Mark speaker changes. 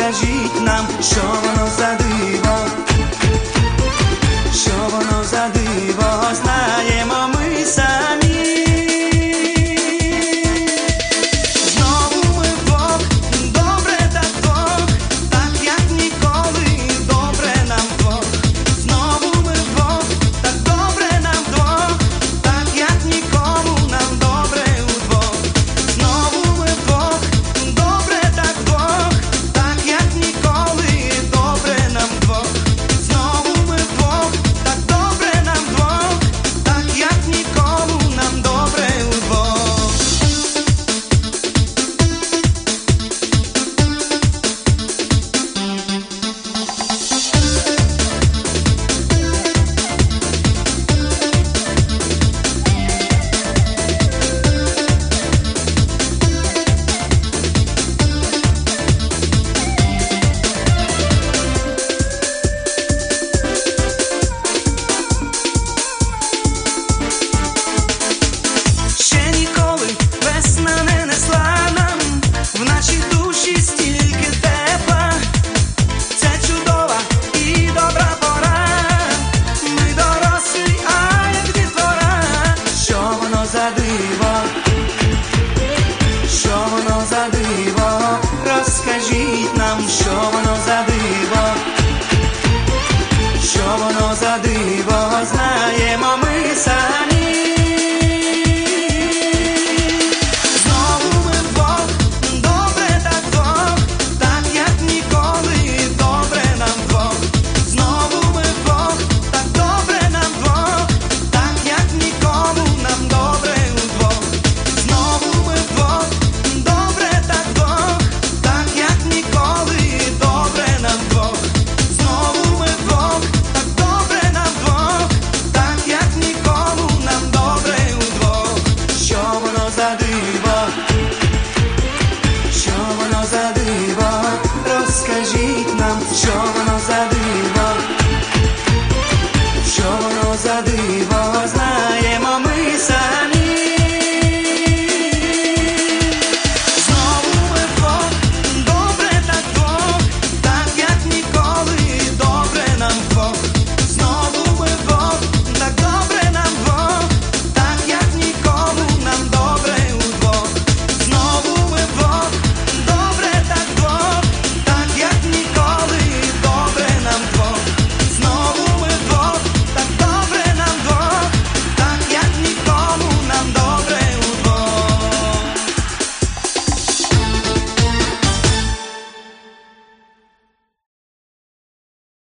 Speaker 1: розкажіть нам, що воно за диво, що воно за диво, знаємо ми самі. Знову ми вдвох, добре так двох, так як ніколи, добре нам двох. Знову ми вдвох, так добре нам двох, так як нікому нам добре удвох. Знову ми вдвох, добре так двох, так як ніколи, добре нам двох. Знову ми вдвох, так добре нам двох, так як нікому нам добре удвох. Ще ніколи весна не несла нам в нашій душі стільки тепла. Це чудова і добра пора. Ми дорослі, а як дітвора. Що воно за диво, що воно за диво, розкажіть нам, що воно за диво, що воно за диво, знаємо ми самі. Знову ми вдвох, добре так двох, так як ніколи, добре нам двох. Знову ми вдвох, так добре нам двох, так як нікому нам добре удвох. Знову ми вдвох, добре так двох, так як ніколи, добре нам двох. Знову ми вдвох, так добре нам двох, так як нікому нам добре удвох. Що воно за диво, що воно за диво, розкажіть нам, що воно за диво.